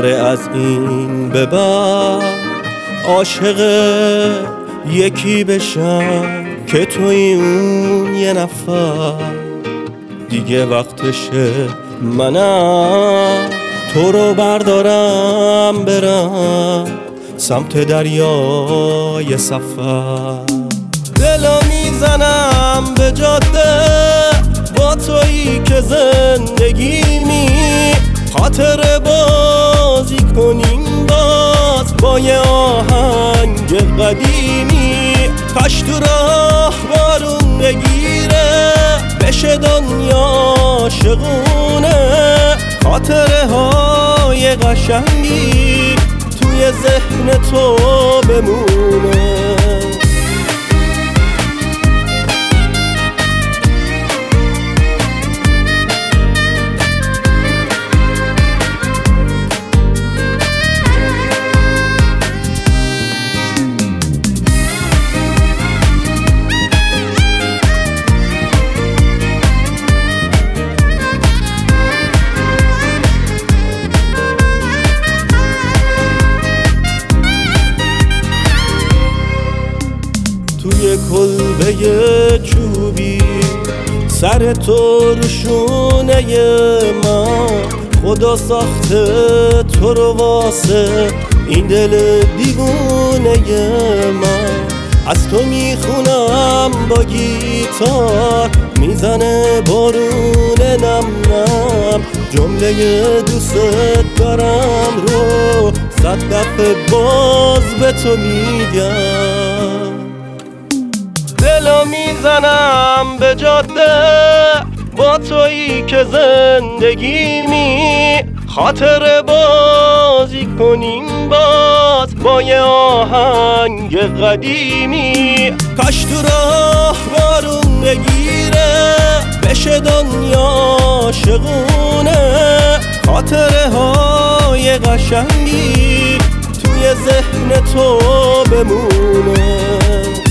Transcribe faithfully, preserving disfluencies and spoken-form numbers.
قراره از این به بعد عاشق یکی بشم که توی اون یه نفر. دیگه وقتشه منم تو رو بردارم برم سمت دریای سفر. دلو میزنم به جاده با تویی که زندگیمی، خاطر بازی کنیم باز با یه آهنگ قدیمی. کاش تو راه بارون بگیره بشه دنیا شغونه، خاطره های قشنگی توی ذهن تو بمونه. توی کلبه چوبی سر تو روشونه من، خدا ساخته تو رو واسه این دل دیوونه من. از تو میخونم با گیتار میزنه بارون نم نم، جمله دوست دارم رو صد دفعه باز به تو میگم. دلو میزنم به جاده با تویی که زندگیمی، خاطر بازی کنیم باز با یه آهنگ قدیمی. کاش تو راه بارون بگیره بشه دنیا شغونه، خاطره های قشنگی توی ذهن تو بمونه.